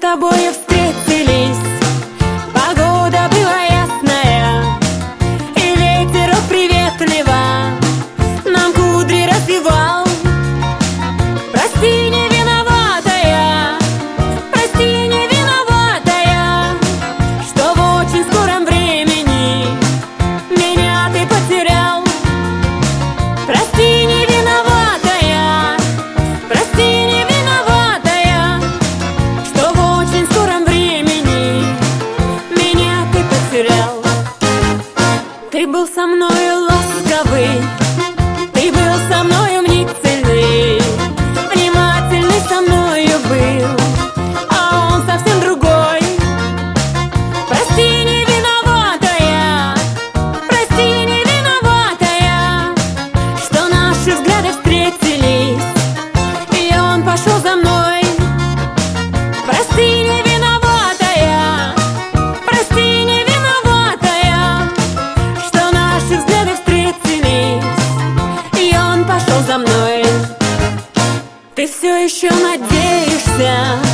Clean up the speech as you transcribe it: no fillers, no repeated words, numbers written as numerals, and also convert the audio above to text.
тобой встретились. Погода была ясная, и ветер приветливо нам кудри развивал. Прости, не виноватая, прости, не виноватая, что в очень скором времени меня ты потерял. Прости, не виноватая, прости, не виноватая, что в очень скором времени меня ты потерял. Ты был со мною ласковый, ты был со мною мнительный, внимательный со мною был, а он совсем другой. Прости, не виноватая, прости, не виноватая, что наши взгляды встретились, и он пошел за мной. Прости, не виноватая, прости, не виноватая, что наши взгляды встретились, и он пошел за мной. Ты все еще надеешься